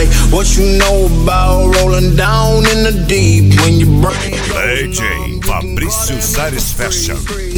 Hey, what you know about rolling down in the deep when you brain DJ Fabrício Satisfaction.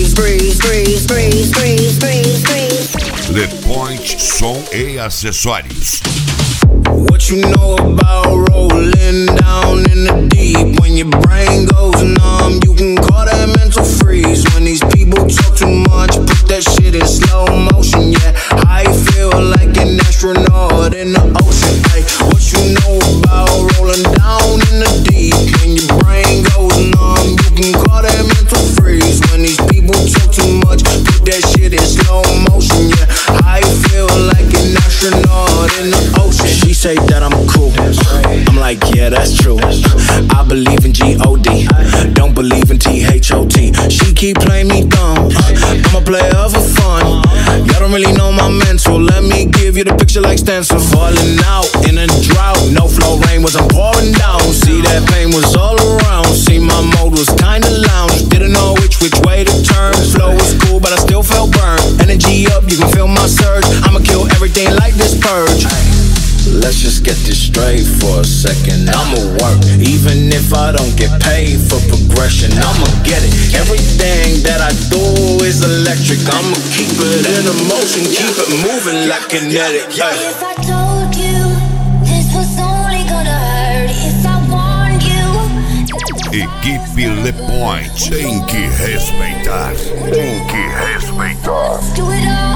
Le Point Som e Acessórios. What you know about rolling down in the deep when your brain goes numb? You can call that mental freeze. When these people talk too much, put that shit in slow motion. Yeah, I feel like an astronaut in the ocean. Hey, what you know about rolling down in the deep when your brain goes numb? You can call that mental freeze. When these people talk too much, put that shit in slow motion. Yeah, I feel like an astronaut in the ocean. She say that I'm cool. I'm like, yeah, that's true. I believe in G-O-D, don't believe in T-H-O-T. She keep playing me dumb. I'm a player for fun. Y'all don't really know my mental. Let me give you the picture like stencil. Falling out in a drought. No flow rain wasn't pouring down. See, that pain was all around. See, my mode was kinda lounge. Didn't know which way to turn. Flow was cool, but I still felt burned. Energy up, you can feel my surge. I'ma kill everything like this purge. Let's just get this straight for a second. I'ma work, even if I don't get paid for progression. I'ma get it. Everything that I do is electric. I'ma keep it in motion, keep it moving like kinetic. If I told you this was only gonna hurt, if I warned you. Equipe Le Point. Tem que respeitar. Tem que respeitar. Do it all.